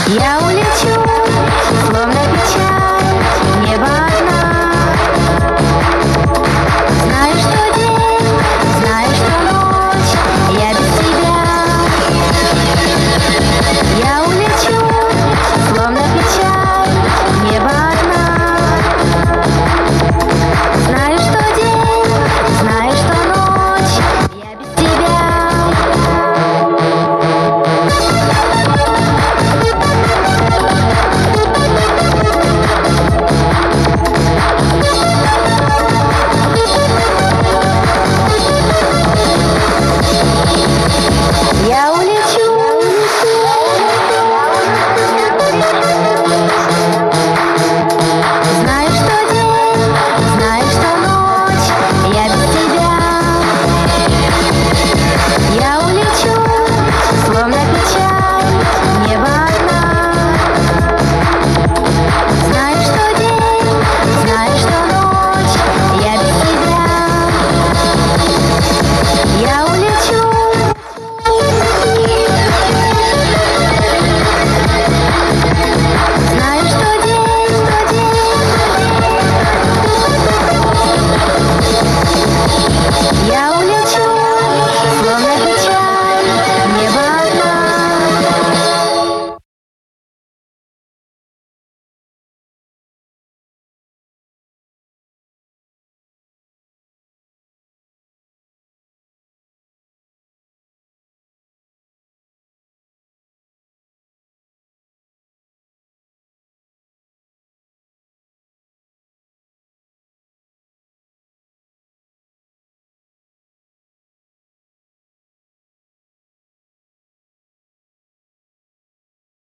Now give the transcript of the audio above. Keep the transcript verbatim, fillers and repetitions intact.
Я улечу, словно печаль, небо одна. Знаю, что день, знаю, что ночь, я без тебя. Я улечу, словно печаль, небо одна. Знаю, что день, знаю, что ночь, я без тебя. Я улечу, знаю, что день, знаю, что ночь, я без тебя. Я улечу, словно печаль, небо одна. Знаю, что день, знаю, что ночь, я без тебя. Я улечу. Знаю, что день, что день. Я